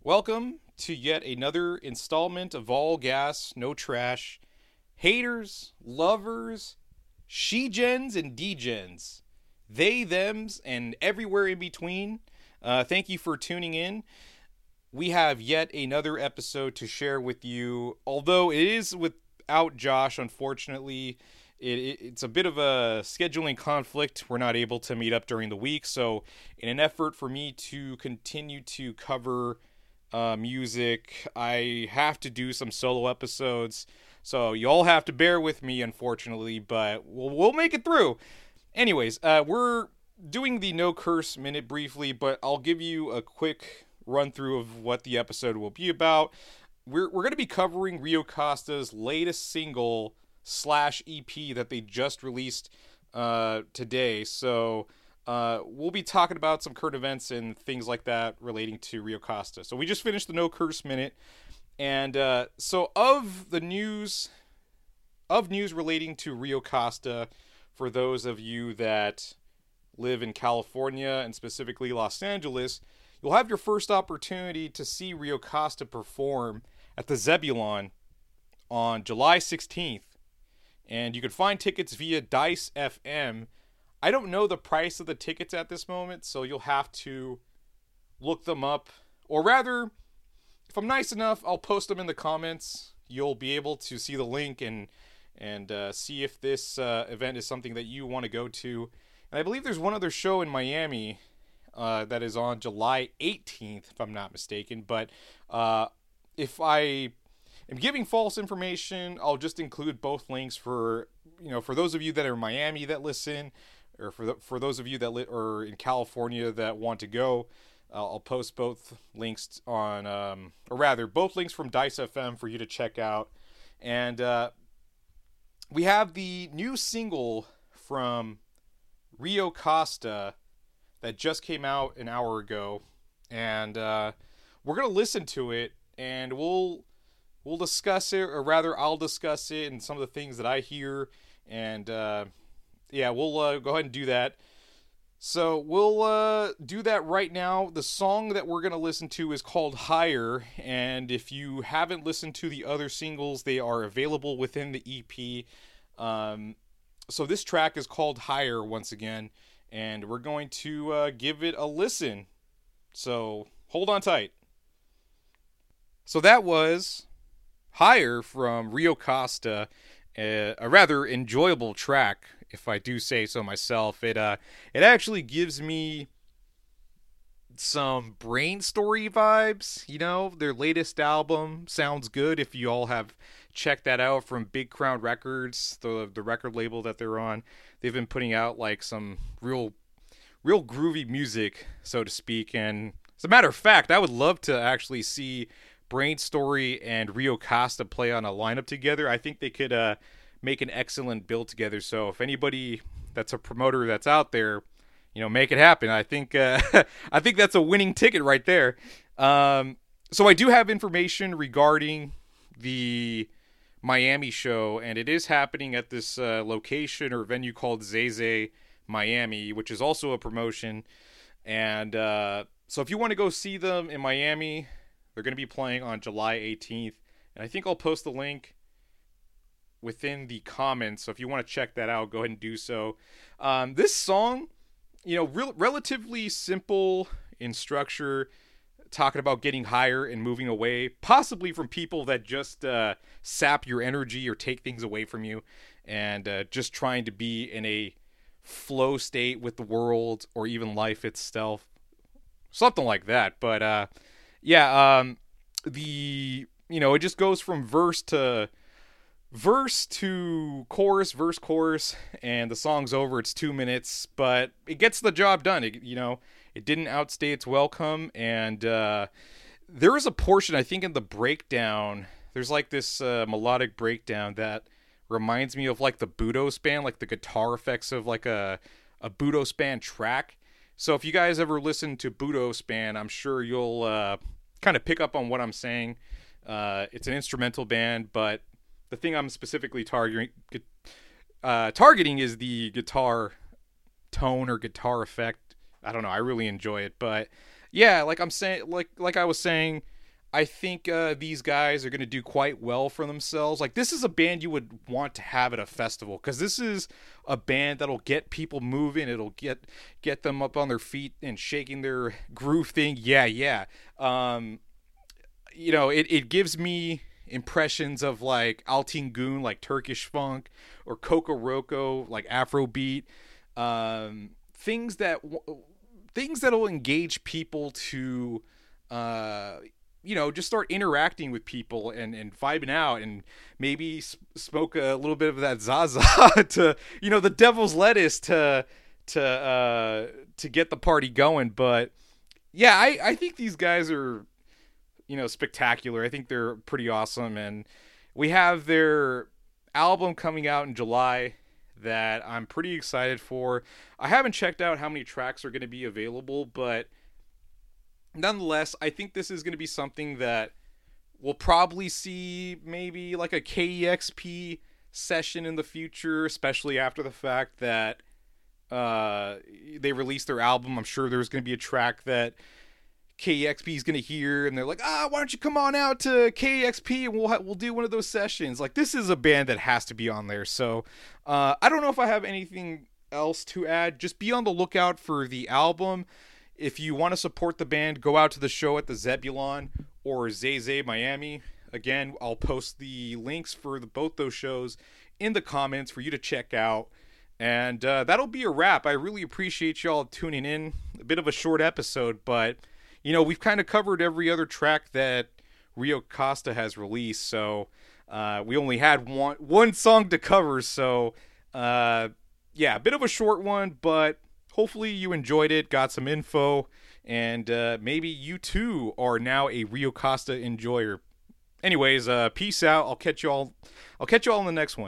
Welcome to yet another installment of All Gas, No Trash. Haters, lovers, she-gens, and D-gens. They, thems, and everywhere in between. Thank you for tuning in. We have yet another episode to share with you. Although it is without Josh, unfortunately, it's a bit of a scheduling conflict. We're not able to meet up during the week. So in an effort for me to continue to cover music, I have to do some solo episodes. So you all have to bear with me, unfortunately, but we'll make it through. Anyways, we're doing the No Curse Minute briefly, but I'll give you a quick run through of what the episode will be about. We're going to be covering Rio Costa's latest single / EP that they just released today. So we'll be talking about some current events and things like that relating to Rio Costa. So we just finished the No Curse Minute. And so of news relating to Rio Costa, for those of you that live in California and specifically Los Angeles, you'll have your first opportunity to see Rio Costa perform at the Zebulon on July 16th. And you can find tickets via Dice FM. I don't know the price of the tickets at this moment, so you'll have to look them up. Or rather, if I'm nice enough, I'll post them in the comments. You'll be able to see the link and see if this event is something that you want to go to. And I believe there's one other show in Miami that is on July 18th, if I'm not mistaken. But if I am giving false information, I'll just include both links for those of you that are in Miami that listen, or for those of you that are in California that want to go. I'll post both links on, or rather, both links from Dice FM for you to check out. And we have the new single from Rio Costa that just came out an hour ago. And we're going to listen to it, and we'll discuss it, or rather, I'll discuss it and some of the things that I hear. And we'll go ahead and do that. So we'll do that right now. The song that we're going to listen to is called Higher, and if you haven't listened to the other singles, they are available within the EP. So this track is called Higher once again, and we're going to give it a listen. So hold on tight. So that was Higher from Rio Costa, a rather enjoyable track, if I do say so myself. It actually gives me some Brain Story vibes. Their latest album sounds good. If you all have checked that out, from Big Crown Records, the record label that they're on, they've been putting out like some real groovy music, so to speak. And as a matter of fact, I would love to actually see Brain Story and Rio Costa play on a lineup together. I think they could make an excellent build together. So if anybody that's a promoter that's out there, make it happen. I think I think that's a winning ticket right there. So I do have information regarding the Miami show, and it is happening at this location or venue called Zeze Miami, which is also a promotion. And so if you want to go see them in Miami, they're going to be playing on July 18th. And I think I'll post the link within the comments, so if you want to check that out, go ahead and do so. This song, relatively simple in structure, talking about getting higher and moving away, possibly from people that just sap your energy or take things away from you, and just trying to be in a flow state with the world or even life itself, something like that. But it just goes from verse to chorus, verse, chorus, and the song's over. It's 2 minutes, but it gets the job done. It didn't outstay its welcome, and there is a portion, I think, in the breakdown. There's like this melodic breakdown that reminds me of like the Budo Span, like the guitar effects of like a Budo Span track. So if you guys ever listen to Budo Span, I'm sure you'll kind of pick up on what I'm saying. It's an instrumental band, but the thing I'm specifically targeting is the guitar tone or guitar effect. I don't know. I really enjoy it, but yeah, like I'm saying, like I was saying, I think these guys are going to do quite well for themselves. Like, this is a band you would want to have at a festival, because this is a band that'll get people moving. It'll get them up on their feet and shaking their groove thing. Yeah. It gives me impressions of like Altin Goon, like Turkish funk, or Coco Roco, like Afrobeat. Things that'll engage people to just start interacting with people and vibing out, and maybe smoke a little bit of that Zaza to, the devil's lettuce to get the party going. But yeah, I think these guys are, spectacular. I think they're pretty awesome, and we have their album coming out in July that I'm pretty excited for. I haven't checked out how many tracks are going to be available, but nonetheless, I think this is going to be something that we'll probably see maybe like a KEXP session in the future, especially after the fact that they released their album. I'm sure there's going to be a track that KEXP is going to hear, and they're like, why don't you come on out to KEXP and we'll do one of those sessions. Like, this is a band that has to be on there. So I don't know if I have anything else to add. Just be on the lookout for the album. If you want to support the band, go out to the show at the Zebulon or Zay Miami. Again, I'll post the links for both those shows in the comments for you to check out. And that'll be a wrap. I really appreciate y'all tuning in. A bit of a short episode, but we've kind of covered every other track that Rio Costa has released. So we only had one song to cover. So a bit of a short one, but hopefully you enjoyed it, got some info, and maybe you too are now a Rio Costa enjoyer. Anyways, peace out. I'll catch y'all in the next one.